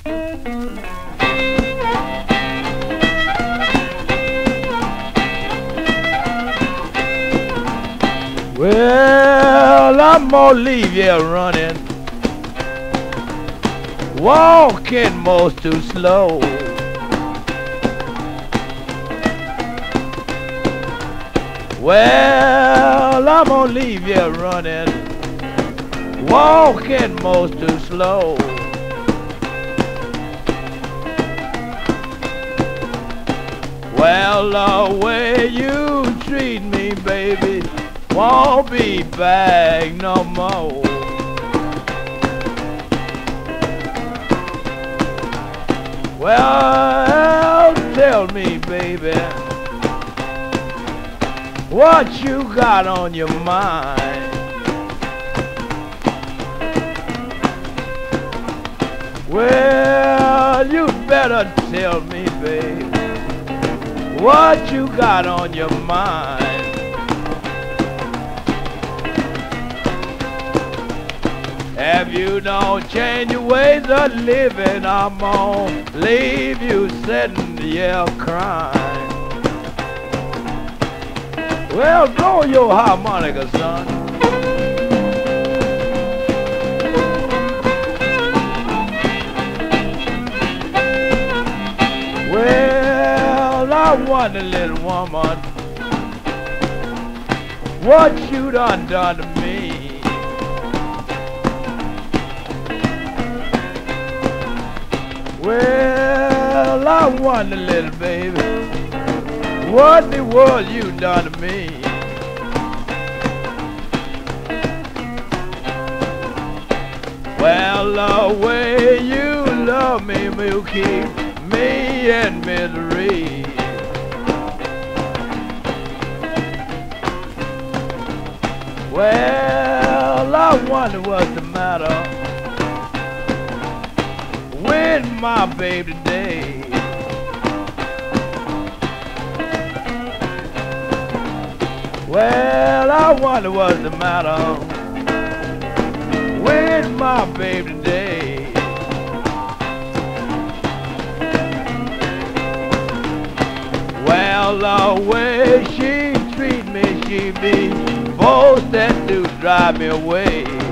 Well, I'm gonna leave you running, walking most too slow. Well, I'm gonna leave you running, walking most too slow. Well, the way you treat me, baby, won't be back no more. Well, tell me, baby, what you got on your mind? Well, you better tell me, baby, what you got on your mind. If you don't change your ways of living, I'm gonna leave you sitting here crying. Well, blow your harmonica, son. Well, I wonder, little woman, what you done to me. Well, I wonder, little baby, what in the world you done to me. Well, the way you love me will keep me in misery. Well, I wonder what's the matter with my baby today. Well, I wonder what's the matter with my baby today. Well, the way she treat me, she be both that to drive me away.